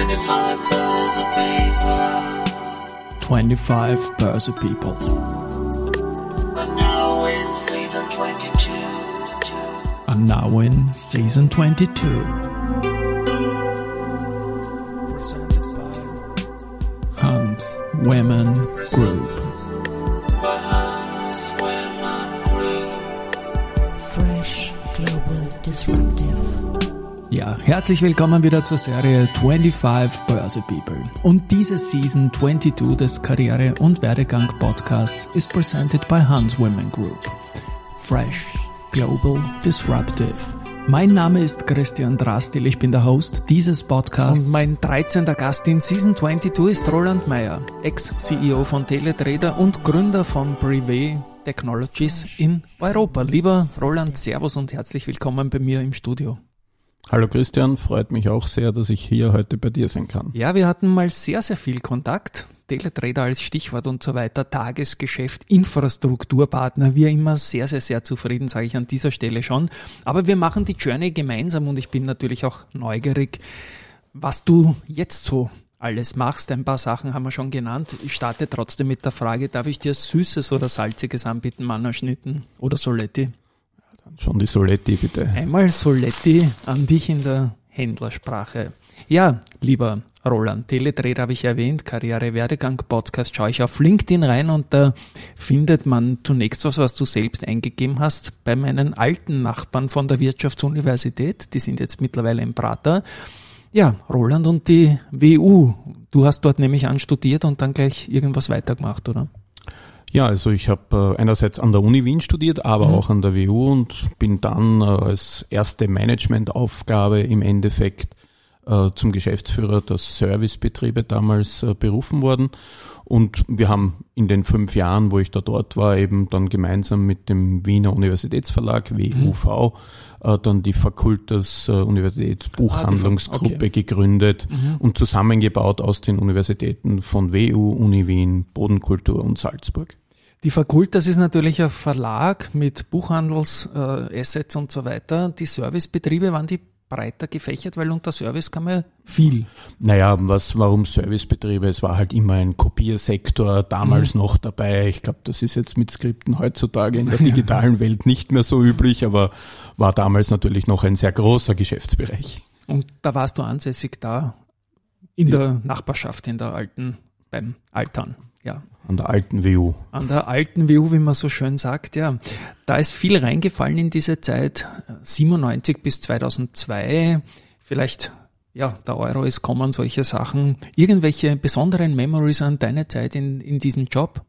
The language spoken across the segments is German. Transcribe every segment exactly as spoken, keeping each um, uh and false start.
twenty-five Börse People. twenty-five Börse People. And now in season twenty-two. And now in season twenty-two. Presented by Hans Women Group. By Hans Women Group. Fresh Global Disruptive. Ja, herzlich willkommen wieder zur Serie twenty-five Börse People. Und diese Season twenty-two des Karriere- und Werdegang-Podcasts ist presented by Hans Women Group. Fresh Global Disruptive. Mein Name ist Christian Drastil, ich bin der Host dieses Podcasts. Und mein dreizehnter Gast in Season twenty-two ist Roland Mayr, Ex-C E O von Teletrader und Gründer von Privé Technologies in Europa. Lieber Roland, Servus und herzlich willkommen bei mir im Studio. Hallo Christian, freut mich auch sehr, dass ich hier heute bei dir sein kann. Ja, wir hatten mal sehr, sehr viel Kontakt. Teletrader als Stichwort und so weiter, Tagesgeschäft, Infrastrukturpartner. Wir immer sehr, sehr, sehr zufrieden, sage ich an dieser Stelle schon. Aber wir machen die Journey gemeinsam und ich bin natürlich auch neugierig, was du jetzt so alles machst. Ein paar Sachen haben wir schon genannt. Ich starte trotzdem mit der Frage, darf ich dir Süßes oder Salziges anbieten, Mannerschnitten oder Soletti? Schon die Soletti, bitte. Einmal Soletti an dich in der Händlersprache. Ja, lieber Roland, Teletrader habe ich erwähnt, Karriere-Werdegang-Podcast, schaue ich auf LinkedIn rein und da findet man zunächst was, was du selbst eingegeben hast, bei meinen alten Nachbarn von der Wirtschaftsuniversität, die sind jetzt mittlerweile in Prater. Ja, Roland und die W U, du hast dort nämlich an studiert und dann gleich irgendwas weitergemacht, oder? Ja, also ich habe äh, einerseits an der Uni Wien studiert, aber mhm. auch an der W U und bin dann äh, als erste Managementaufgabe im Endeffekt äh, zum Geschäftsführer der Servicebetriebe damals äh, berufen worden. Und wir haben in den fünf Jahren, wo ich da dort war, eben dann gemeinsam mit dem Wiener Universitätsverlag, W U V, mhm. äh, dann die Fakultas äh, Universitätsbuchhandlungsgruppe ah, okay. gegründet mhm. und zusammengebaut aus den Universitäten von W U, Uni Wien, Bodenkultur und Salzburg. Die Fakultas ist natürlich ein Verlag mit Buchhandelsassets äh, und so weiter. Die Servicebetriebe, waren die breiter gefächert, weil unter Service kann man viel. Naja, was, warum Servicebetriebe? Es war halt immer ein Kopiersektor damals mhm. noch dabei. Ich glaube, das ist jetzt mit Skripten heutzutage in der digitalen ja. Welt nicht mehr so üblich, aber war damals natürlich noch ein sehr großer Geschäftsbereich. Und da warst du ansässig da in Die, der Nachbarschaft, in der alten, beim Altern, ja. An der alten W U. An der alten W U, wie man so schön sagt, ja. Da ist viel reingefallen in diese Zeit, siebenundneunzig bis zweitausendzwei, vielleicht, ja, der Euro ist kommen, solche Sachen. Irgendwelche besonderen Memories an deine Zeit in, in diesem Job?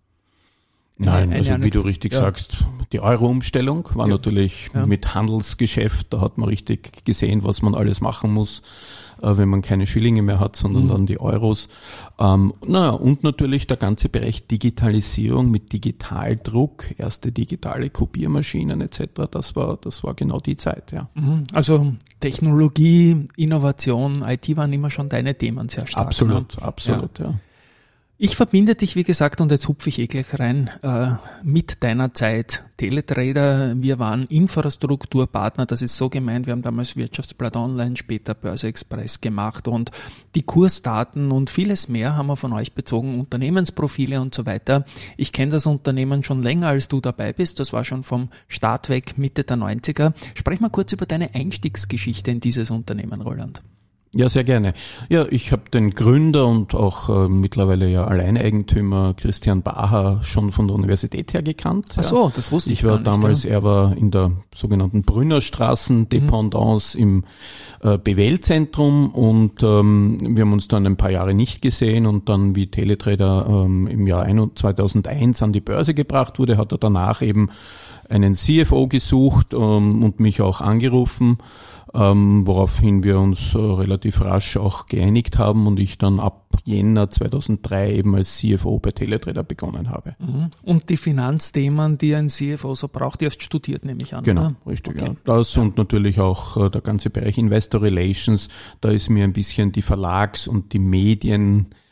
Nein, eine, also eine, wie du richtig ja. sagst, die Euro-Umstellung war ja. natürlich ja. mit Handelsgeschäft, da hat man richtig gesehen, was man alles machen muss, äh, wenn man keine Schillinge mehr hat, sondern mhm. dann die Euros. Ähm, naja, und natürlich der ganze Bereich Digitalisierung mit Digitaldruck, erste digitale Kopiermaschinen et cetera. Das war, das war genau die Zeit, ja. Mhm. Also Technologie, Innovation, I T waren immer schon deine Themen sehr stark. Absolut, ne? absolut, ja. ja. Ich verbinde dich, wie gesagt, und jetzt hupfe ich eh gleich rein, äh, mit deiner Zeit. Teletrader, wir waren Infrastrukturpartner, das ist so gemeint, wir haben damals Wirtschaftsblatt Online, später Börse Express gemacht und die Kursdaten und vieles mehr haben wir von euch bezogen, Unternehmensprofile und so weiter. Ich kenne das Unternehmen schon länger, als du dabei bist, das war schon vom Start weg, Mitte der neunziger. Sprech mal kurz über deine Einstiegsgeschichte in dieses Unternehmen, Roland. Ja, sehr gerne. Ja, ich habe den Gründer und auch äh, mittlerweile ja Alleineigentümer Christian Baha schon von der Universität her gekannt. Ach so, das wusste ich, ich war gar nicht. damals, ja. er war in der sogenannten Brünnerstraßen-Dependance mhm. im äh, B W L-Zentrum und ähm, wir haben uns dann ein paar Jahre nicht gesehen und dann, wie Teletrader ähm, im Jahr zweitausendeins an die Börse gebracht wurde, hat er danach eben einen C F O gesucht ähm, und mich auch angerufen. Ähm, woraufhin wir uns äh, relativ rasch auch geeinigt haben und ich dann ab Jänner zweitausenddrei eben als C F O bei Teletrader begonnen habe. Und die Finanzthemen, die ein C F O so braucht, die hast studiert, nehme ich an. Genau, oder? richtig. Okay. Ja. Das ja. und natürlich auch äh, der ganze Bereich Investor Relations, da ist mir ein bisschen die Verlags- und die Medien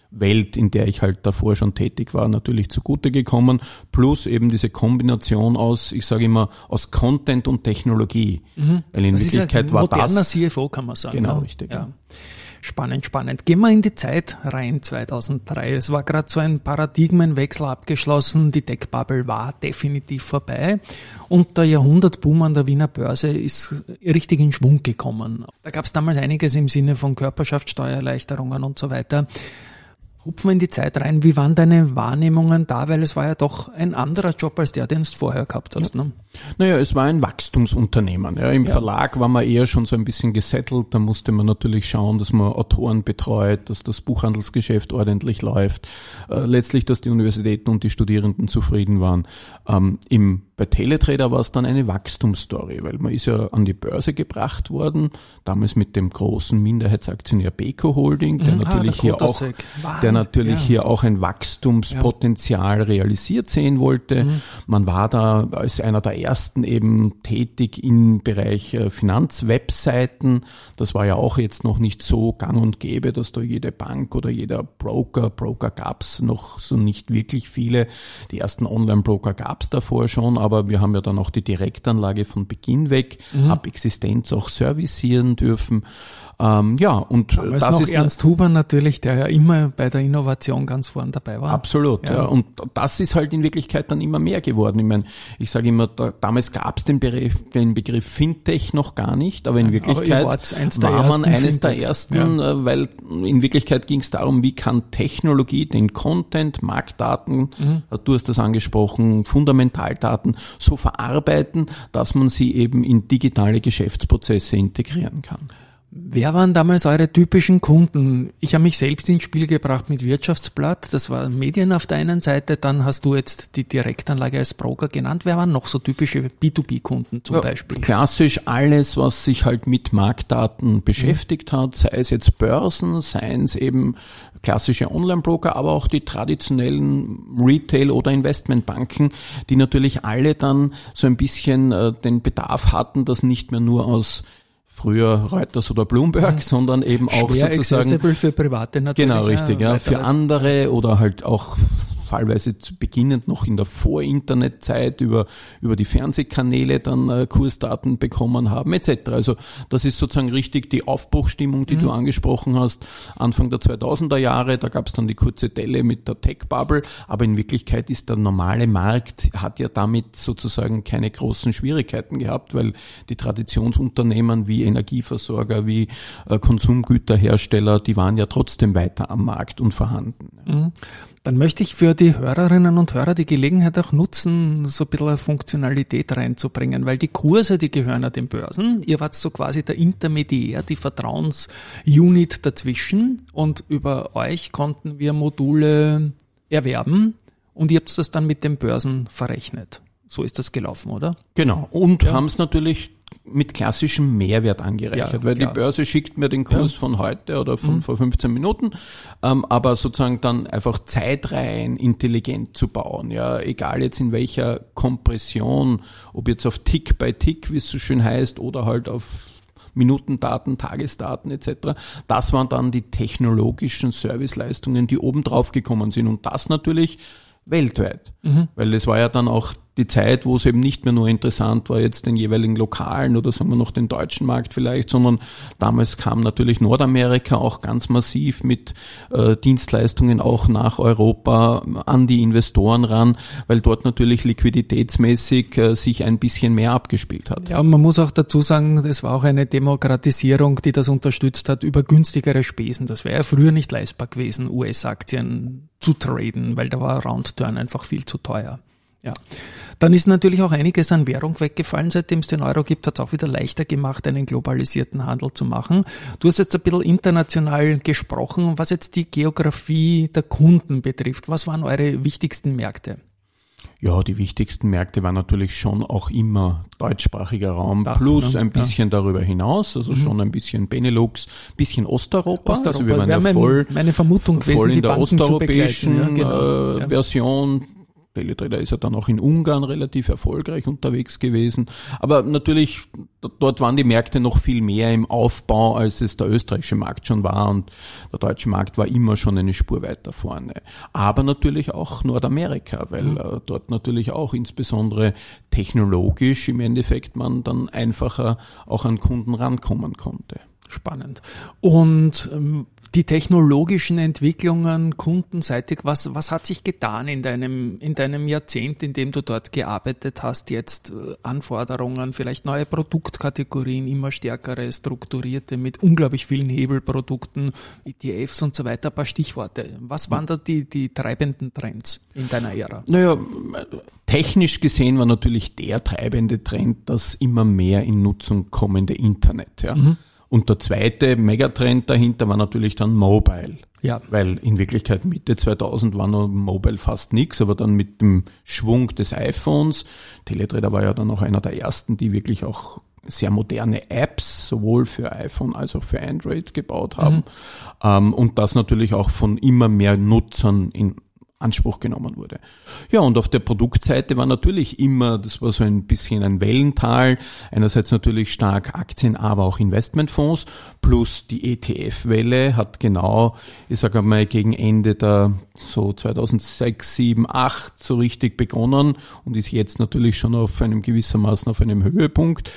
Welt, in der ich halt davor schon tätig war, natürlich zugute gekommen. Plus eben diese Kombination aus, ich sage immer, aus Content und Technologie. Mhm. Weil in das Wirklichkeit ist ein war moderner das... C F O, kann man sagen. Genau, ne? richtig. Ja. Spannend, spannend. Gehen wir in die Zeit rein, zweitausenddrei. Es war gerade so ein Paradigmenwechsel abgeschlossen. Die Tech-Bubble war definitiv vorbei. Und der Jahrhundertboom an der Wiener Börse ist richtig in Schwung gekommen. Da gab es damals einiges im Sinne von Körperschaftssteuererleichterungen und so weiter. Hupfen wir in die Zeit rein. Wie waren deine Wahrnehmungen da? Weil es war ja doch ein anderer Job als der, den du vorher gehabt hast. Ja. Ne? Naja, es war ein Wachstumsunternehmen. Ja, Im ja. Verlag war man eher schon so ein bisschen gesettelt. Da musste man natürlich schauen, dass man Autoren betreut, dass das Buchhandelsgeschäft ordentlich läuft. Äh, letztlich, dass die Universitäten und die Studierenden zufrieden waren. Ähm, im Bei Teletrader war es dann eine Wachstumsstory, weil man ist ja an die Börse gebracht worden, damals mit dem großen Minderheitsaktionär Beko Holding, der Mhm. natürlich ah, hier auch, der natürlich ja. hier auch ein Wachstumspotenzial ja. realisiert sehen wollte. Mhm. Man war da als einer der ersten eben tätig im Bereich Finanzwebseiten. Das war ja auch jetzt noch nicht so gang und gäbe, dass da jede Bank oder jeder Broker, Broker gab's noch so nicht wirklich viele. Die ersten Online-Broker gab's davor schon, aber wir haben ja dann auch die Direktanlage von Beginn weg, mhm. ab Existenz auch servicieren dürfen. Ähm, ja, und Damals das noch ist Ernst Huber natürlich, der ja immer bei der Innovation ganz vorn dabei war. Absolut, ja. ja. Und das ist halt in Wirklichkeit dann immer mehr geworden. Ich meine, ich sage immer, da, damals gab es den, den Begriff Fintech noch gar nicht, aber in Wirklichkeit aber war man eines Fintechs. der ersten, ja. weil in Wirklichkeit ging es darum, wie kann Technologie den Content, Marktdaten, mhm. du hast das angesprochen, Fundamentaldaten so verarbeiten, dass man sie eben in digitale Geschäftsprozesse integrieren kann. Wer waren damals eure typischen Kunden? Ich habe mich selbst ins Spiel gebracht mit Wirtschaftsblatt. Das war Medien auf der einen Seite. Dann hast du jetzt die Direktanlage als Broker genannt. Wer waren noch so typische B zwei B-Kunden zum ja, Beispiel? Klassisch alles, was sich halt mit Marktdaten beschäftigt mhm. hat, sei es jetzt Börsen, seien es eben klassische Online-Broker, aber auch die traditionellen Retail- oder Investmentbanken, die natürlich alle dann so ein bisschen äh, den Bedarf hatten, das nicht mehr nur aus früher Reuters oder Bloomberg, mhm. sondern eben auch Schwer sozusagen accessible für Private natürlich. Genau, richtig, ja, ja für andere oder halt auch fallweise zu beginnend noch in der Vor-Internet-Zeit über über die Fernsehkanäle dann äh, Kursdaten bekommen haben et cetera. Also das ist sozusagen richtig die Aufbruchstimmung, die mhm. du angesprochen hast, Anfang der zweitausender Jahre, da gab es dann die kurze Delle mit der Tech-Bubble, aber in Wirklichkeit ist der normale Markt, hat ja damit sozusagen keine großen Schwierigkeiten gehabt, weil die Traditionsunternehmen wie Energieversorger, wie äh, Konsumgüterhersteller, die waren ja trotzdem weiter am Markt und vorhanden. Mhm. Dann möchte ich für die Hörerinnen und Hörer die Gelegenheit auch nutzen, so ein bisschen Funktionalität reinzubringen, weil die Kurse, die gehören ja den Börsen. Ihr wart so quasi der Intermediär, die Vertrauensunit dazwischen und über euch konnten wir Module erwerben und ihr habt das dann mit den Börsen verrechnet. So ist das gelaufen, oder? Genau. Und ja. haben es natürlich mit klassischem Mehrwert angerechnet, ja, weil klar. die Börse schickt mir den Kurs ja. von heute oder von mhm. vor fünfzehn Minuten, ähm, aber sozusagen dann einfach Zeitreihen intelligent zu bauen, ja, egal jetzt in welcher Kompression, ob jetzt auf Tick by Tick, wie es so schön heißt, oder halt auf Minutendaten, Tagesdaten et cetera. Das waren dann die technologischen Serviceleistungen, die oben drauf gekommen sind und das natürlich weltweit, mhm. weil es war ja dann auch die Zeit, wo es eben nicht mehr nur interessant war, jetzt den jeweiligen lokalen oder sagen wir noch den deutschen Markt vielleicht, sondern damals kam natürlich Nordamerika auch ganz massiv mit äh, Dienstleistungen auch nach Europa an die Investoren ran, weil dort natürlich liquiditätsmäßig äh, sich ein bisschen mehr abgespielt hat. Ja, und man muss auch dazu sagen, das war auch eine Demokratisierung, die das unterstützt hat über günstigere Spesen. Das wäre ja früher nicht leistbar gewesen, U S-Aktien zu traden, weil da war Roundturn einfach viel zu teuer. Ja. Dann ist natürlich auch einiges an Währung weggefallen, seitdem es den Euro gibt, hat es auch wieder leichter gemacht, einen globalisierten Handel zu machen. Du hast jetzt ein bisschen international gesprochen, was jetzt die Geografie der Kunden betrifft. Was waren eure wichtigsten Märkte? Ja, die wichtigsten Märkte waren natürlich schon auch immer deutschsprachiger Raum, Dach, plus ne? ein bisschen ja. darüber hinaus, also mhm. schon ein bisschen Benelux, bisschen Osteuropa. Osteuropa. Also wir waren ja mein, voll, meine Vermutung gewesen, voll in die der Banken osteuropäischen ja, genau. äh, ja. Version. Teletrader ist ja dann auch in Ungarn relativ erfolgreich unterwegs gewesen. Aber natürlich, dort waren die Märkte noch viel mehr im Aufbau, als es der österreichische Markt schon war. Und der deutsche Markt war immer schon eine Spur weiter vorne. Aber natürlich auch Nordamerika, weil mhm. äh, dort natürlich auch insbesondere technologisch im Endeffekt man dann einfacher auch an Kunden rankommen konnte. Spannend. Und ähm, die technologischen Entwicklungen kundenseitig, was, was hat sich getan in deinem, in deinem Jahrzehnt, in dem du dort gearbeitet hast? Jetzt äh, Anforderungen, vielleicht neue Produktkategorien, immer stärkere, strukturierte, mit unglaublich vielen Hebelprodukten, E T Fs und so weiter. Ein paar Stichworte. Was waren da die, die treibenden Trends in deiner Ära? Naja, technisch gesehen war natürlich der treibende Trend das immer mehr in Nutzung kommende Internet, ja. Mhm. Und der zweite Megatrend dahinter war natürlich dann Mobile. Ja. Weil in Wirklichkeit Mitte zweitausend war noch Mobile fast nichts, aber dann mit dem Schwung des iPhones, Teletrader war ja dann auch einer der ersten, die wirklich auch sehr moderne Apps sowohl für iPhone als auch für Android gebaut haben. Mhm. Ähm, und das natürlich auch von immer mehr Nutzern in Anspruch genommen wurde. Ja, und auf der Produktseite war natürlich immer, das war so ein bisschen ein Wellental, einerseits natürlich stark Aktien, aber auch Investmentfonds, plus die E T F-Welle hat genau, ich sage mal, gegen Ende der so zweitausendsechs, sieben, acht so richtig begonnen und ist jetzt natürlich schon auf einem gewissermaßen auf einem Höhepunkt.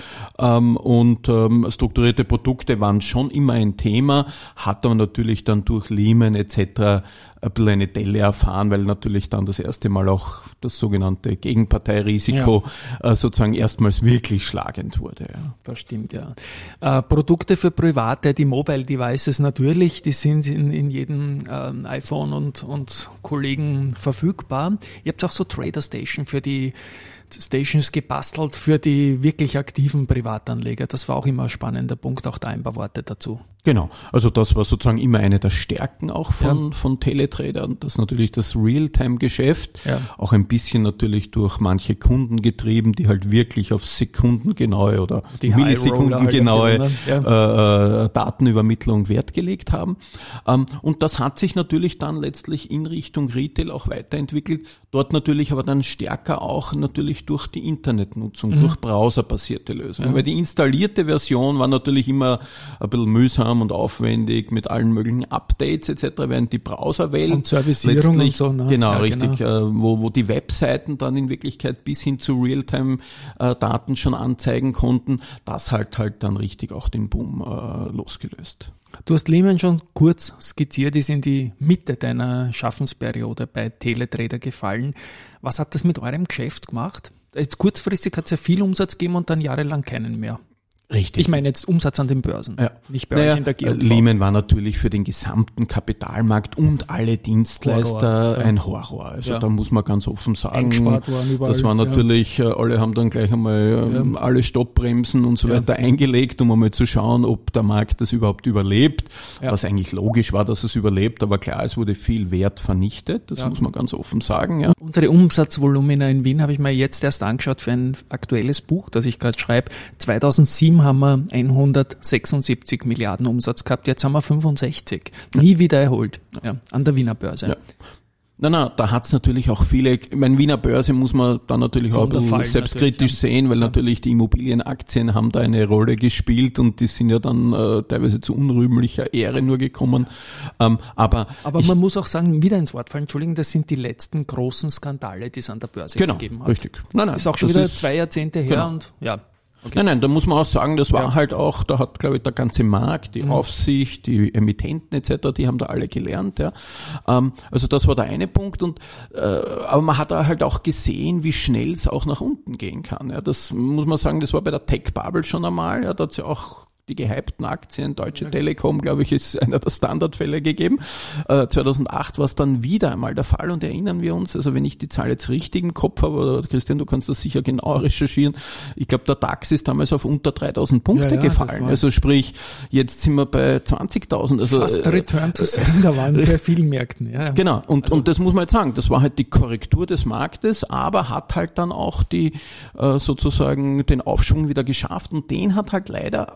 Und strukturierte Produkte waren schon immer ein Thema, hat aber natürlich dann durch Lehman et cetera ein bisschen eine Delle erfahren, weil natürlich dann das erste Mal auch das sogenannte Gegenparteirisiko ja. äh, sozusagen erstmals wirklich schlagend wurde. Ja. Das stimmt, ja. Äh, Produkte für Private, die Mobile Devices natürlich, die sind in, in jedem äh, iPhone und, und Kollegen verfügbar. Ihr habt auch so Trader Station für die Stations gebastelt für die wirklich aktiven Privatanleger. Das war auch immer ein spannender Punkt, auch da ein paar Worte dazu. Genau, also das war sozusagen immer eine der Stärken auch von, ja. von Teletrader und das natürlich das Realtime-Geschäft, ja. auch ein bisschen natürlich durch manche Kunden getrieben, die halt wirklich auf sekundengenaue oder die millisekundengenaue halt ja. äh, Datenübermittlung Wert gelegt haben. Ähm, und das hat sich natürlich dann letztlich in Richtung Retail auch weiterentwickelt, dort natürlich aber dann stärker auch natürlich durch die Internetnutzung, mhm. durch browserbasierte Lösungen. Ja. Weil die installierte Version war natürlich immer ein bisschen mühsam und aufwendig mit allen möglichen Updates et cetera, während die Browserwelt und Servicierung letztlich, und so, ne? genau, ja, richtig, genau. Äh, wo, wo die Webseiten dann in Wirklichkeit bis hin zu Realtime-Daten äh, schon anzeigen konnten, das halt halt dann richtig auch den Boom äh, losgelöst. Du hast Lehman schon kurz skizziert, ist in die Mitte deiner Schaffensperiode bei Teletrader gefallen. Was hat das mit eurem Geschäft gemacht? Jetzt kurzfristig hat es ja viel Umsatz gegeben und dann jahrelang keinen mehr. Richtig. Ich meine jetzt Umsatz an den Börsen, ja. nicht bei naja, euch in der G und V. Lehman war natürlich für den gesamten Kapitalmarkt und alle Dienstleister Horror, ja. ein Horror. Also ja. da muss man ganz offen sagen, Eingespart waren überall, das war natürlich, ja. alle haben dann gleich einmal ja. alle Stoppbremsen und so ja. weiter eingelegt, um einmal zu schauen, ob der Markt das überhaupt überlebt. Ja. Was eigentlich logisch war, dass es überlebt, aber klar, es wurde viel Wert vernichtet, das ja. muss man ganz offen sagen. Ja. Unsere Umsatzvolumina in Wien habe ich mir jetzt erst angeschaut für ein aktuelles Buch, das ich gerade schreibe. zweitausendsieben haben wir hundertsechsundsiebzig Milliarden Umsatz gehabt, jetzt haben wir fünfundsechzig. Nie ja. wieder erholt ja, an der Wiener Börse. Ja. Nein, nein, da hat's natürlich auch viele, ich meine, Wiener Börse muss man dann natürlich auch selbstkritisch sehen, weil ja. natürlich die Immobilienaktien haben da eine Rolle gespielt und die sind ja dann äh, teilweise zu unrühmlicher Ehre nur gekommen. Ähm, aber aber ich, man muss auch sagen, wieder ins Wort fallen, Entschuldigung, das sind die letzten großen Skandale, die es an der Börse genau, gegeben hat. Richtig. Nein, nein, ist auch schon wieder ist, zwei Jahrzehnte her genau. und ja. Okay. Nein, nein, da muss man auch sagen, das war ja. halt auch, da hat, glaube ich, der ganze Markt, die mhm. Aufsicht, die Emittenten et cetera, die haben da alle gelernt. Ja. Ähm, also das war der eine Punkt. Und äh, aber man hat da halt auch gesehen, wie schnell es auch nach unten gehen kann. Ja. Das muss man sagen, das war bei der Tech-Bubble schon einmal. Ja, da hat es ja auch die gehypten Aktien, Deutsche ja. Telekom, glaube ich, ist einer der Standardfälle gegeben. Äh, zweitausendacht war es dann wieder einmal der Fall und erinnern wir uns, also wenn ich die Zahl jetzt richtig im Kopf habe, oder Christian, du kannst das sicher genau recherchieren, ich glaube, der DAX ist damals auf unter dreitausend Punkte ja, ja, gefallen. Also sprich, jetzt sind wir bei zwanzigtausend. Also, fast Return to Sender waren bei vielen Märkten. Ja. Genau, und, also, und das muss man jetzt sagen, das war halt die Korrektur des Marktes, aber hat halt dann auch die äh, sozusagen den Aufschwung wieder geschafft und den hat halt leider, oder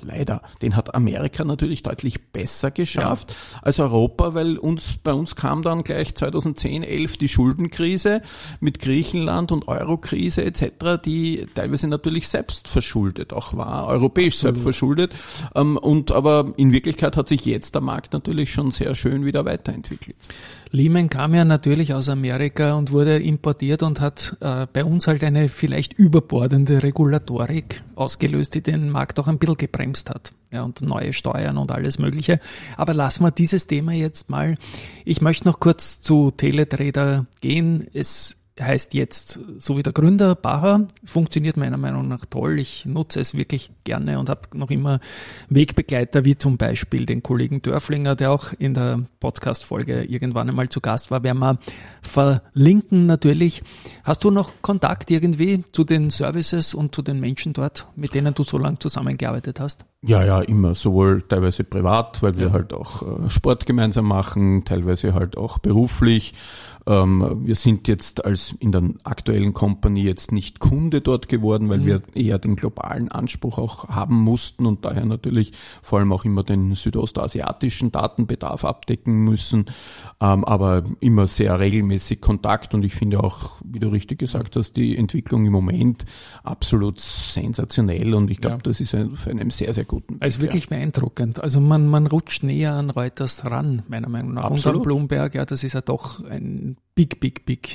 leider. Den hat Amerika natürlich deutlich besser geschafft ja. als Europa, weil uns bei uns kam dann gleich zweitausendzehn, elf die Schuldenkrise mit Griechenland und Eurokrise et cetera, die teilweise natürlich selbst verschuldet auch war, europäisch Absolut. selbst verschuldet. Und aber in Wirklichkeit hat sich jetzt der Markt natürlich schon sehr schön wieder weiterentwickelt. Lehman kam ja natürlich aus Amerika und wurde importiert und hat äh, bei uns halt eine vielleicht überbordende Regulatorik ausgelöst, die den Markt auch ein bisschen gebremst hat. Ja, und neue Steuern und alles Mögliche. Aber lassen wir dieses Thema jetzt mal. Ich möchte noch kurz zu Teletrader gehen. Es heißt jetzt, so wie der Gründer, Baha, funktioniert meiner Meinung nach toll. Ich nutze es wirklich gerne und habe noch immer Wegbegleiter, wie zum Beispiel den Kollegen Dörflinger, der auch in der Podcast-Folge irgendwann einmal zu Gast war. Werden wir verlinken natürlich. Hast du noch Kontakt irgendwie zu den Services und zu den Menschen dort, mit denen du so lange zusammengearbeitet hast? Ja, ja, immer. Sowohl teilweise privat, weil wir ja. halt auch äh, Sport gemeinsam machen, teilweise halt auch beruflich. Ähm, wir sind jetzt als in der aktuellen Company jetzt nicht Kunde dort geworden, weil mhm. wir eher den globalen Anspruch auch haben mussten und daher natürlich vor allem auch immer den südostasiatischen Datenbedarf abdecken müssen. Ähm, aber immer sehr regelmäßig Kontakt und ich finde auch, wie du richtig gesagt hast, die Entwicklung im Moment absolut sensationell und ich glaube, ja. das ist ein, für einen sehr, sehr guten Weg. Also wirklich ja. beeindruckend. Also man, man rutscht näher an Reuters ran, meiner Meinung nach. Absolut. Und an Bloomberg, ja, das ist ja doch ein big, big, big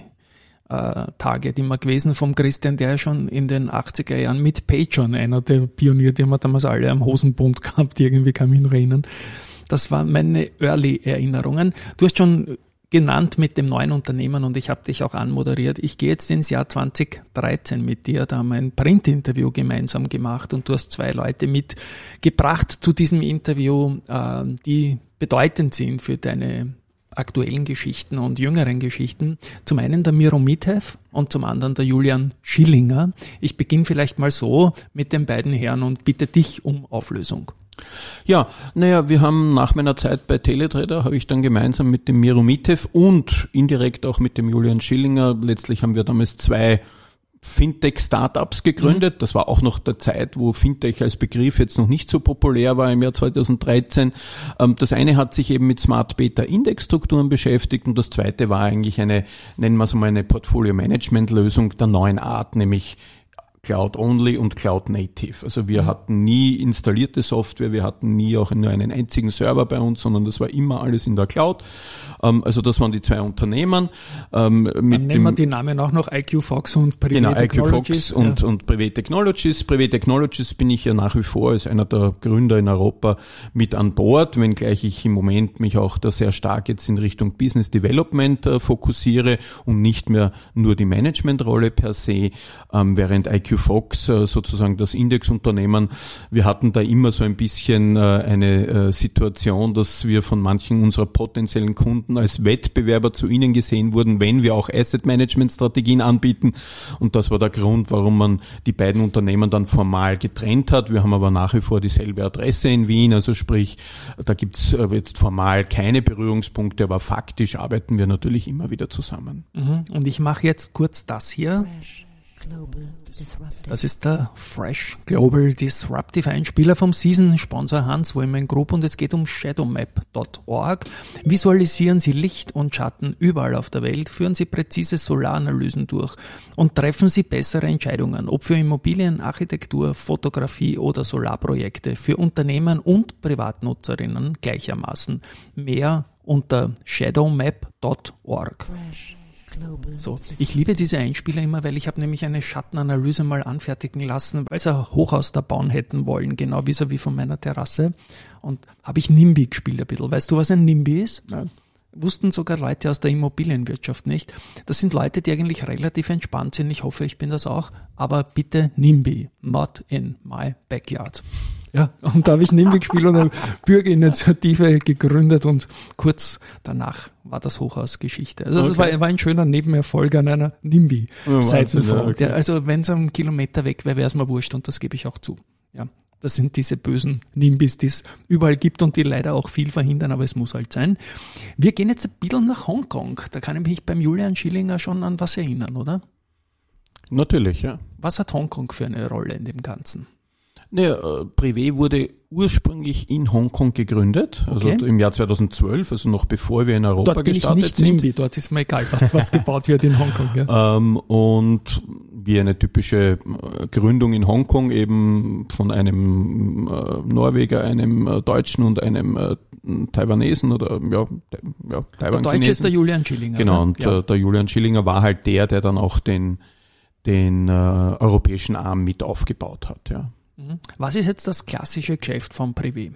äh, Target immer gewesen vom Christian, der ja schon in den achtziger Jahren mit Patreon, einer der Pioniere, die haben wir damals alle am Hosenbund gehabt, irgendwie kann ich mich noch erinnern. Das waren meine Early-Erinnerungen. Du hast schon genannt mit dem neuen Unternehmen und ich habe dich auch anmoderiert. Ich gehe jetzt ins Jahr zweitausenddreizehn mit dir, da haben wir ein Print-Interview gemeinsam gemacht und du hast zwei Leute mitgebracht zu diesem Interview, äh, die bedeutend sind für deine aktuellen Geschichten und jüngeren Geschichten. Zum einen der Miro Mitev und zum anderen der Julian Schillinger. Ich beginne vielleicht mal so mit den beiden Herren und bitte dich um Auflösung. Ja, naja, wir haben nach meiner Zeit bei Teletrader, habe ich dann gemeinsam mit dem Miro Mitev und indirekt auch mit dem Julian Schillinger, letztlich haben wir damals zwei Fintech-Startups gegründet. Das war auch noch der Zeit, wo Fintech als Begriff jetzt noch nicht so populär war im Jahr zweitausenddreizehn. Das eine hat sich eben mit Smart Beta Indexstrukturen beschäftigt und das zweite war eigentlich eine, nennen wir es mal eine Portfolio-Management-Lösung der neuen Art, nämlich Cloud-only und Cloud-native. Also wir mhm. hatten nie installierte Software, wir hatten nie auch nur einen einzigen Server bei uns, sondern das war immer alles in der Cloud. Also das waren die zwei Unternehmen. Mit Dann nennen dem, wir die Namen auch noch I Q Fox und Privé genau, Technologies. I Q Fox und, ja. und Privé Technologies. Privé Technologies bin ich ja nach wie vor als einer der Gründer in Europa mit an Bord, wenngleich ich im Moment mich auch da sehr stark jetzt in Richtung Business Development äh, fokussiere und nicht mehr nur die Managementrolle per se, ähm, während I Q Fox, sozusagen das Indexunternehmen. Wir hatten da immer so ein bisschen eine Situation, dass wir von manchen unserer potenziellen Kunden als Wettbewerber zu ihnen gesehen wurden, wenn wir auch Asset-Management-Strategien anbieten. Und das war der Grund, warum man die beiden Unternehmen dann formal getrennt hat. Wir haben aber nach wie vor dieselbe Adresse in Wien, also sprich, da gibt's jetzt formal keine Berührungspunkte, aber faktisch arbeiten wir natürlich immer wieder zusammen. Und ich mache jetzt kurz das hier. Das ist der Fresh Global Disruptive Einspieler vom Season-Sponsor Hans Women Group und es geht um shadowmap Punkt org. Visualisieren Sie Licht und Schatten überall auf der Welt, führen Sie präzise Solaranalysen durch und treffen Sie bessere Entscheidungen, ob für Immobilien, Architektur, Fotografie oder Solarprojekte, für Unternehmen und Privatnutzerinnen gleichermaßen. Mehr unter shadowmap Punkt org. So, ich liebe diese Einspieler immer, weil ich habe nämlich eine Schattenanalyse mal anfertigen lassen, weil sie ein Hochhaus da bauen hätten wollen, genau vis-à-vis von meiner Terrasse. Und habe ich NIMBY gespielt ein bisschen. Weißt du, was ein NIMBY ist? Nein. Wussten sogar Leute aus der Immobilienwirtschaft nicht. Das sind Leute, die eigentlich relativ entspannt sind. Ich hoffe, ich bin das auch. Aber bitte NIMBY, not in my backyard. Ja, und da habe ich NIMBY gespielt und eine Bürgerinitiative gegründet und kurz danach war das Hochhaus Geschichte. Also das okay. war, war ein schöner Nebenerfolg an einer NIMBY-Seitenfolge. Ja, also wenn es einen Kilometer weg wäre, wäre es mir wurscht und das gebe ich auch zu. Ja, das sind diese bösen NIMBYs, die es überall gibt und die leider auch viel verhindern, aber es muss halt sein. Wir gehen jetzt ein bisschen nach Hongkong. Da kann ich mich beim Julian Schillinger schon an was erinnern, oder? Natürlich, ja. Was hat Hongkong für eine Rolle in dem Ganzen? Naja, äh, Privé wurde ursprünglich in Hongkong gegründet, also Okay. im Jahr zweitausendzwölf, also noch bevor wir in Europa Dort bin ich gestartet nicht sind. NIMBY, dort ist mir egal, was, was gebaut wird in Hongkong. Ja. Ähm, und wie eine typische äh, Gründung in Hongkong eben von einem äh, Norweger, einem äh, Deutschen und einem äh, Taiwanesen oder ja, Te- ja Der Deutsche ist Taiwan-Chinesen. der Julian Schillinger. Genau, ne? und ja. äh, der Julian Schillinger war halt der, der dann auch den, den äh, europäischen Arm mit aufgebaut hat, ja. Was ist jetzt das klassische Geschäft vom Privé?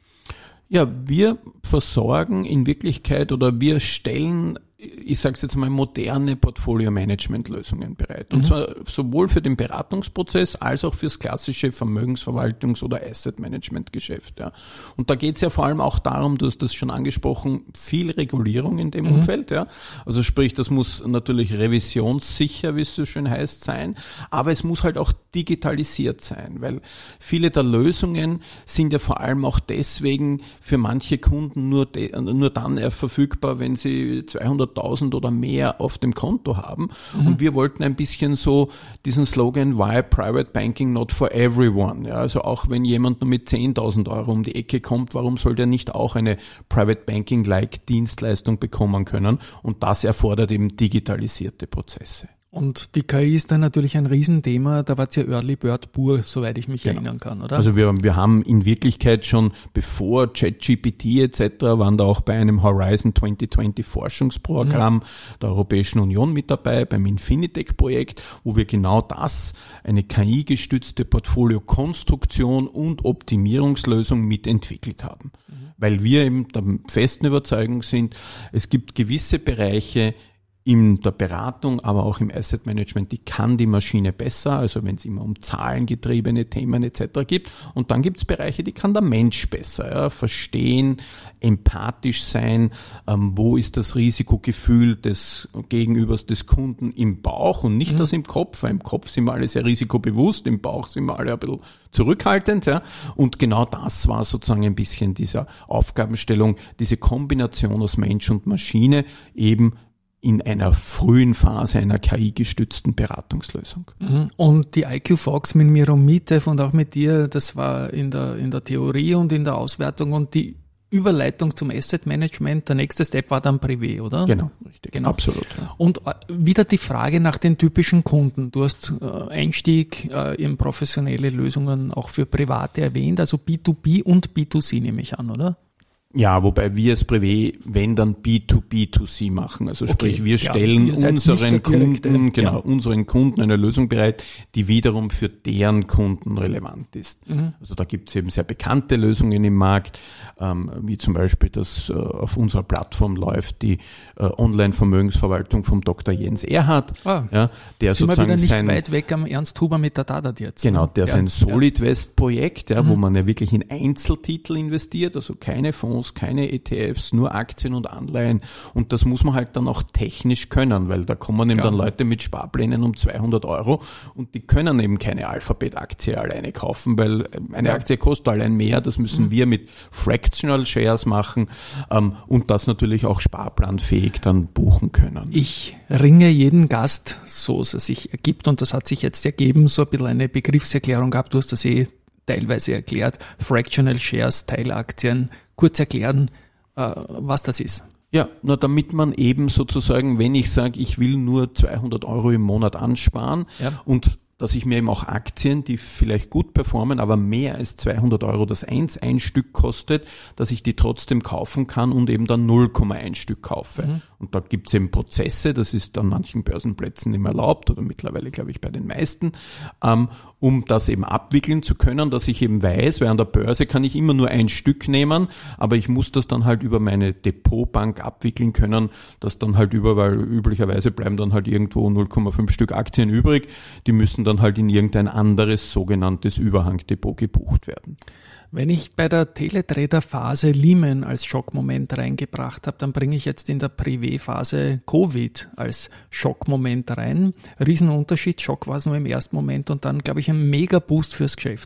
Ja, wir versorgen in Wirklichkeit oder wir stellen, ich sage es jetzt mal, moderne Portfolio-Management-Lösungen bereit. Und zwar sowohl für den Beratungsprozess als auch fürs klassische Vermögensverwaltungs- oder Asset-Management-Geschäft. Ja. Und da geht es ja vor allem auch darum, du hast das schon angesprochen, viel Regulierung in dem Umfeld. Ja. Also sprich, das muss natürlich revisionssicher, wie es so schön heißt, sein, aber es muss halt auch digitalisiert sein, weil viele der Lösungen sind ja vor allem auch deswegen für manche Kunden nur, de, nur dann verfügbar, wenn sie zweihunderttausend oder mehr auf dem Konto haben. Mhm. Und wir wollten ein bisschen so diesen Slogan, why private banking not for everyone? Ja, also auch wenn jemand nur mit zehntausend Euro um die Ecke kommt, warum soll der nicht auch eine Private Banking-like Dienstleistung bekommen können? Und das erfordert eben digitalisierte Prozesse. Und die K I ist dann natürlich ein Riesenthema, da war es ja Early Bird pur, soweit ich mich Genau. erinnern kann, oder? Also wir, wir haben in Wirklichkeit schon bevor ChatGPT et cetera waren da auch bei einem Horizon zwanzig zwanzig Forschungsprogramm mhm. der Europäischen Union mit dabei, beim Infinitec-Projekt, wo wir genau das, eine K I-gestützte Portfolio-Konstruktion und Optimierungslösung mitentwickelt haben. Mhm. Weil wir eben der festen Überzeugung sind, es gibt gewisse Bereiche, in der Beratung, aber auch im Asset Management, die kann die Maschine besser, also wenn es immer um zahlengetriebene Themen et cetera gibt. Und dann gibt es Bereiche, die kann der Mensch besser, ja, verstehen, empathisch sein, ähm, wo ist das Risikogefühl des Gegenübers des Kunden im Bauch und nicht mhm. das im Kopf, weil im Kopf sind wir alle sehr risikobewusst, im Bauch sind wir alle ein bisschen zurückhaltend. Ja. Und genau das war sozusagen ein bisschen dieser Aufgabenstellung, diese Kombination aus Mensch und Maschine eben in einer frühen Phase einer K I-gestützten Beratungslösung. Und die I Q Fox mit Miro Mitev und auch mit dir, das war in der, in der Theorie und in der Auswertung und die Überleitung zum Asset Management, der nächste Step war dann Privé, oder? Genau, richtig, genau. Absolut. Ja. Und wieder die Frage nach den typischen Kunden. Du hast äh, Einstieg äh, in professionelle Lösungen auch für Private erwähnt, also B zwei B und B zwei C nehme ich an, oder? Ja, wobei wir als Privé, wenn dann B zwei B zwei C machen. Also sprich, Okay, wir ja, stellen ihr seid unseren nicht der direkte, Kunden, genau, ja. unseren Kunden eine Lösung bereit, die wiederum für deren Kunden relevant ist. Mhm. Also da gibt es eben sehr bekannte Lösungen im Markt, ähm, wie zum Beispiel, dass äh, auf unserer Plattform läuft die äh, Online-Vermögensverwaltung vom Doktor Jens Erhard. Ah, ja, der sind wir sozusagen wieder nicht sein, weit weg am Ernst Huber mit der Dadat jetzt. Genau, der ja, sein ja. Solidvest-Projekt, ja, Mhm. wo man ja wirklich in Einzeltitel investiert, also keine Fonds, keine E T Fs, nur Aktien und Anleihen. Und das muss man halt dann auch technisch können, weil da kommen eben Ja. dann Leute mit Sparplänen um zweihundert Euro und die können eben keine Alphabet-Aktie alleine kaufen, weil eine Ja. Aktie kostet allein mehr. Das müssen Mhm. wir mit Fractional Shares machen ähm, und das natürlich auch sparplanfähig dann buchen können. Ich ringe jeden Gast, so es sich ergibt, und das hat sich jetzt ergeben, so ein bisschen eine Begriffserklärung gehabt, du hast das eh teilweise erklärt, Fractional Shares, Teilaktien, kurz erklären, äh, was das ist. Ja, na, damit man eben sozusagen, wenn ich sage, ich will nur zweihundert Euro im Monat ansparen Ja. und dass ich mir eben auch Aktien, die vielleicht gut performen, aber mehr als zweihundert Euro das eins ein Stück kostet, dass ich die trotzdem kaufen kann und eben dann null Komma eins Stück kaufe. Mhm. Und da gibt's eben Prozesse, das ist an manchen Börsenplätzen immer erlaubt oder mittlerweile, glaube ich, bei den meisten, ähm, um das eben abwickeln zu können, dass ich eben weiß, weil an der Börse kann ich immer nur ein Stück nehmen, aber ich muss das dann halt über meine Depotbank abwickeln können, das dann halt über, weil üblicherweise bleiben dann halt irgendwo null Komma fünf Stück Aktien übrig, die müssen dann halt in irgendein anderes sogenanntes Überhangdepot gebucht werden. Wenn ich bei der Teletrader-Phase Lehman als Schockmoment reingebracht habe, dann bringe ich jetzt in der Privé-Phase Covid als Schockmoment rein. Riesenunterschied, Schock war es nur im ersten Moment und dann, glaube ich, ein Mega-Boost fürs Geschäft, oder?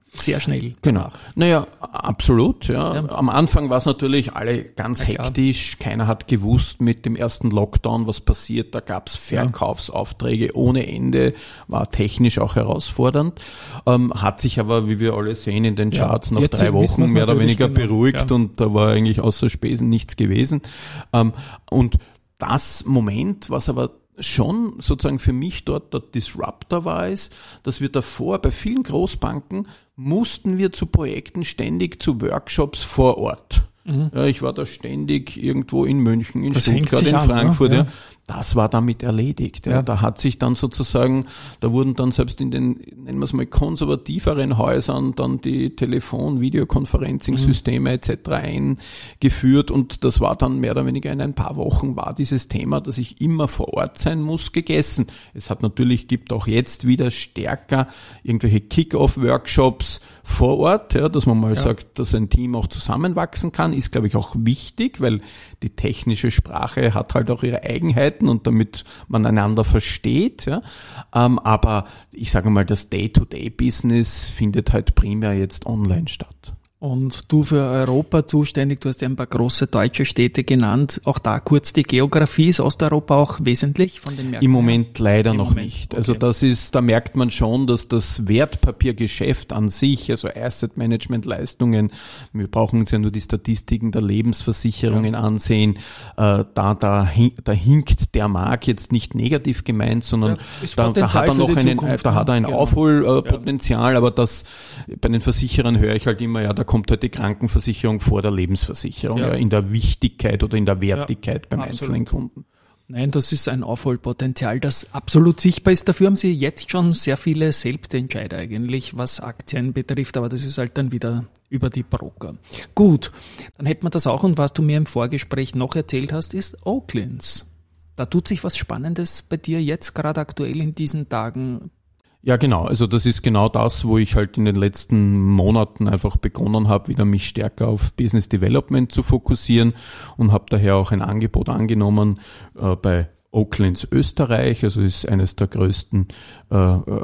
sehr schnell. Genau. danach. Naja, absolut. Ja. Ja. Am Anfang war es natürlich alle ganz Na klar. hektisch. Keiner hat gewusst mit dem ersten Lockdown, was passiert. Da gab es Verkaufsaufträge ohne Ende, war technisch auch herausfordernd. Ähm, hat sich aber, wie wir alle sehen, in den Ja. Charts nach Jetzt drei wissen Wochen wir's mehr oder natürlich weniger genau. beruhigt Ja. und da war eigentlich außer Spesen nichts gewesen. Ähm, und das Moment, was aber schon sozusagen für mich dort der Disruptor war, ist, dass wir davor bei vielen Großbanken mussten wir zu Projekten ständig zu Workshops vor Ort. Mhm. Ja, ich war da ständig irgendwo in München, in Das hängt Stuttgart, sich in an, Frankfurt. ne? Ja. Ja. Das war damit erledigt. Ja. Ja. Da hat sich dann sozusagen, da wurden dann selbst in den, nennen wir es mal, konservativeren Häusern dann die Telefon-, Videokonferencing-Systeme et cetera eingeführt und das war dann mehr oder weniger in ein paar Wochen war dieses Thema, dass ich immer vor Ort sein muss, gegessen. Es hat natürlich, gibt auch jetzt wieder stärker irgendwelche Kick-Off-Workshops vor Ort, ja, dass man mal Ja. sagt, dass ein Team auch zusammenwachsen kann, ist, glaube ich, auch wichtig, weil die technische Sprache hat halt auch ihre Eigenheiten und damit man einander versteht. Ja. Ähm, aber ich sage mal, das Day-to-Day-Business findet halt primär jetzt online statt. Und du für Europa zuständig, du hast ja ein paar große deutsche Städte genannt. Auch da kurz die Geografie, ist Osteuropa auch wesentlich von den Märkten? Im Moment leider Im noch Moment, nicht. okay. Also das ist, da merkt man schon, dass das Wertpapiergeschäft an sich, also Asset Management Leistungen, wir brauchen uns ja nur die Statistiken der Lebensversicherungen Ja. ansehen, äh, da, da, hin- da hinkt der Markt jetzt nicht negativ gemeint, sondern Ja, ist da, da Potenzial hat er für noch die einen, Zukunft, da ne? hat er ein Genau. Aufholpotenzial, aber das, bei den Versicherern höre ich halt immer, ja, da kommt halt die Krankenversicherung vor der Lebensversicherung, Ja. ja, in der Wichtigkeit oder in der Wertigkeit beim absolut. einzelnen Kunden. Nein, das ist ein Aufholpotenzial, das absolut sichtbar ist. Dafür haben Sie jetzt schon sehr viele Selbstentscheider eigentlich, was Aktien betrifft, aber das ist halt dann wieder über die Broker. Gut, dann hätten wir das auch. Und was du mir im Vorgespräch noch erzählt hast, ist Oaklands. Da tut sich was Spannendes bei dir jetzt gerade aktuell in diesen Tagen. Ja, genau. Also das ist genau das, wo ich halt in den letzten Monaten einfach begonnen habe, wieder mich stärker auf Business Development zu fokussieren und habe daher auch ein Angebot angenommen äh, bei Oaklands Österreich, also ist eines der größten äh,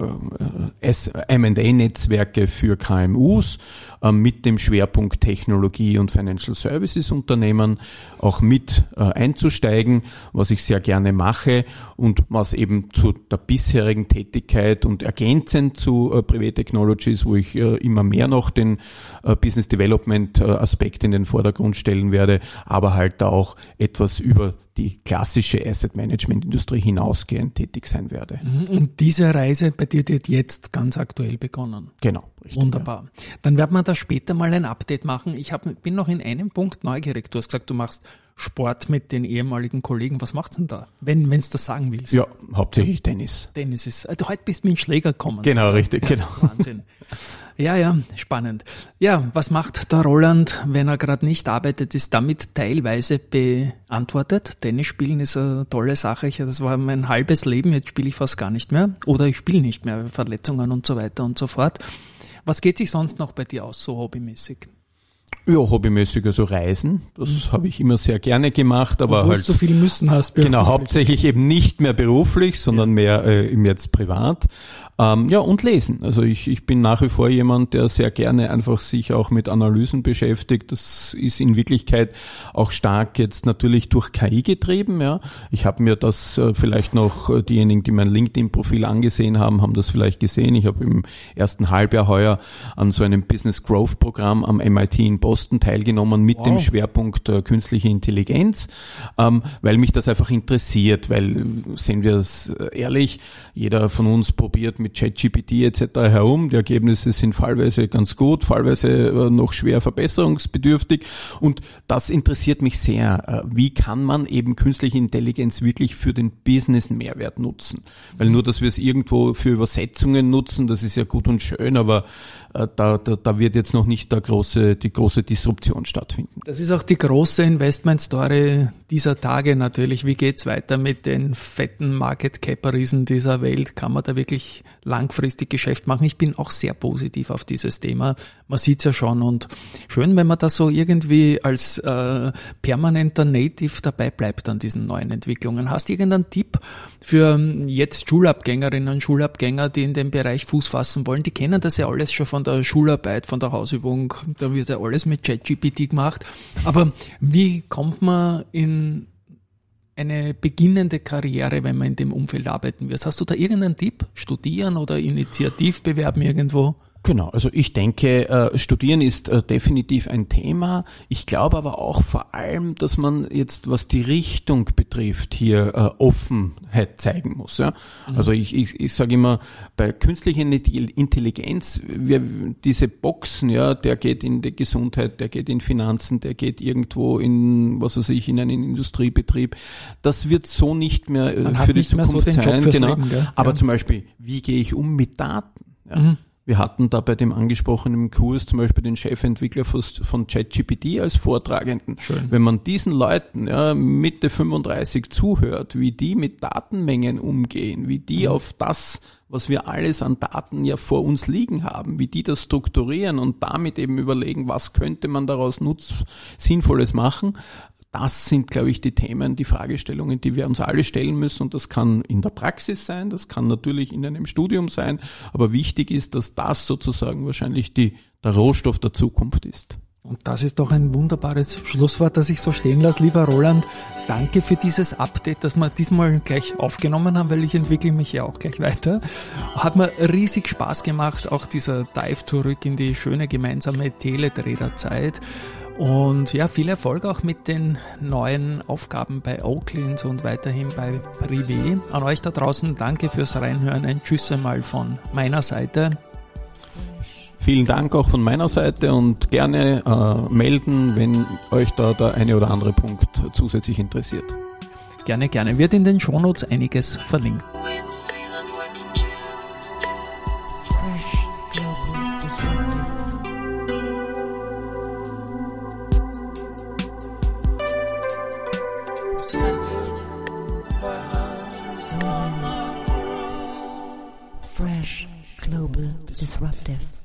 äh, M and A-Netzwerke für K M Us äh, mit dem Schwerpunkt Technologie und Financial Services Unternehmen auch mit äh, einzusteigen, was ich sehr gerne mache und was eben zu der bisherigen Tätigkeit und ergänzend zu äh, Private Technologies, wo ich äh, immer mehr noch den äh, Business Development äh, Aspekt in den Vordergrund stellen werde, aber halt da auch etwas über die klassische Asset Management Industrie hinausgehend tätig sein werde. Und diese Reise bei dir, die hat jetzt ganz aktuell begonnen. Genau, richtig. Wunderbar. Dann werden wir da später mal ein Update machen. Ich hab, bin noch in einem Punkt neugierig. Du hast gesagt, du machst Sport mit den ehemaligen Kollegen. Was macht's denn da, wenn wenn's das sagen willst? Ja, hauptsächlich Tennis. Tennis ist, du heute bist mit dem Schläger gekommen. Genau, sogar. richtig, genau. Wahnsinn. Ja, ja, spannend. Ja, was macht der Roland, wenn er gerade nicht arbeitet, ist damit teilweise beantwortet. Tennis spielen ist eine tolle Sache. Ich, das war mein halbes Leben, jetzt spiele ich fast gar nicht mehr. Oder ich spiele nicht mehr, Verletzungen und so weiter und so fort. Was geht sich sonst noch bei dir aus, so hobbymäßig? Ja, hobbymäßig, also Reisen, das habe ich immer sehr gerne gemacht, aber Obwohl halt du so viel müssen hast. genau, beruflich. hauptsächlich eben nicht mehr beruflich, sondern mehr äh, eben jetzt privat. Ähm, ja, und lesen. Also ich, ich bin nach wie vor jemand, der sehr gerne einfach sich auch mit Analysen beschäftigt. Das ist in Wirklichkeit auch stark jetzt natürlich durch K I getrieben. Ja, ich habe mir das äh, vielleicht noch, äh, diejenigen, die mein LinkedIn-Profil angesehen haben, haben das vielleicht gesehen. Ich habe im ersten Halbjahr heuer an so einem Business Growth Programm am M I T in Boston teilgenommen mit Wow. dem Schwerpunkt äh, künstliche Intelligenz, ähm, weil mich das einfach interessiert, weil, sehen wir es ehrlich, jeder von uns probiert mit ChatGPT et cetera herum. Die Ergebnisse sind fallweise ganz gut, fallweise äh, noch schwer verbesserungsbedürftig und das interessiert mich sehr. Äh, wie kann man eben künstliche Intelligenz wirklich für den Business-Mehrwert nutzen? Weil nur, dass wir es irgendwo für Übersetzungen nutzen, das ist ja gut und schön, aber äh, da, da, da wird jetzt noch nicht der große, die große Disruption stattfinden. Das ist auch die große Investment-Story dieser Tage natürlich. Wie geht's weiter mit den fetten Market-Cap-Riesen dieser Welt? Kann man da wirklich langfristig Geschäft machen? Ich bin auch sehr positiv auf dieses Thema. Man sieht's ja schon und schön, wenn man da so irgendwie als äh, permanenter Native dabei bleibt an diesen neuen Entwicklungen. Hast du irgendeinen Tipp für jetzt Schulabgängerinnen und Schulabgänger, die in dem Bereich Fuß fassen wollen? Die kennen das ja alles schon von von der Schularbeit, von der Hausübung, da wird ja alles mit ChatGPT gemacht. Aber wie kommt man in eine beginnende Karriere, wenn man in dem Umfeld arbeiten wird? Hast du da irgendeinen Tipp? Studieren oder Initiativ bewerben irgendwo? Genau, also ich denke, äh, Studieren ist äh, definitiv ein Thema. Ich glaube aber auch vor allem, dass man jetzt, was die Richtung betrifft, hier äh, Offenheit zeigen muss. Ja? Mhm. Also ich, ich, ich sage immer, bei künstlicher Intelligenz, wir, diese Boxen, ja, der geht in die Gesundheit, der geht in Finanzen, der geht irgendwo in, was weiß ich, in einen Industriebetrieb. Das wird so nicht mehr äh, für die Zukunft so sein. Genau. Leben, aber ja. Zum Beispiel, wie gehe ich um mit Daten? Ja? Mhm. Wir hatten da bei dem angesprochenen Kurs zum Beispiel den Chefentwickler von ChatGPT als Vortragenden. Schön. Wenn man diesen Leuten ja, Mitte fünfunddreißig zuhört, wie die mit Datenmengen umgehen, wie die mhm. auf das, was wir alles an Daten ja vor uns liegen haben, wie die das strukturieren und damit eben überlegen, was könnte man daraus Nutz Sinnvolles machen. Das sind, glaube ich, die Themen, die Fragestellungen, die wir uns alle stellen müssen. Und das kann in der Praxis sein, das kann natürlich in einem Studium sein. Aber wichtig ist, dass das sozusagen wahrscheinlich die, der Rohstoff der Zukunft ist. Und das ist doch ein wunderbares Schlusswort, das ich so stehen lasse. Lieber Roland, danke für dieses Update, das wir diesmal gleich aufgenommen haben, weil ich entwickle mich ja auch gleich weiter. Hat mir riesig Spaß gemacht, auch dieser Dive zurück in die schöne gemeinsame Teledreherzeit. Und ja, viel Erfolg auch mit den neuen Aufgaben bei Oaklins und weiterhin bei Privé. An euch da draußen, danke fürs Reinhören. Ein Tschüss einmal von meiner Seite. Vielen Dank auch von meiner Seite und gerne äh, melden, wenn euch da der eine oder andere Punkt zusätzlich interessiert. Gerne, gerne. Wird in den Shownotes einiges verlinkt. Fresh Global Disruptive.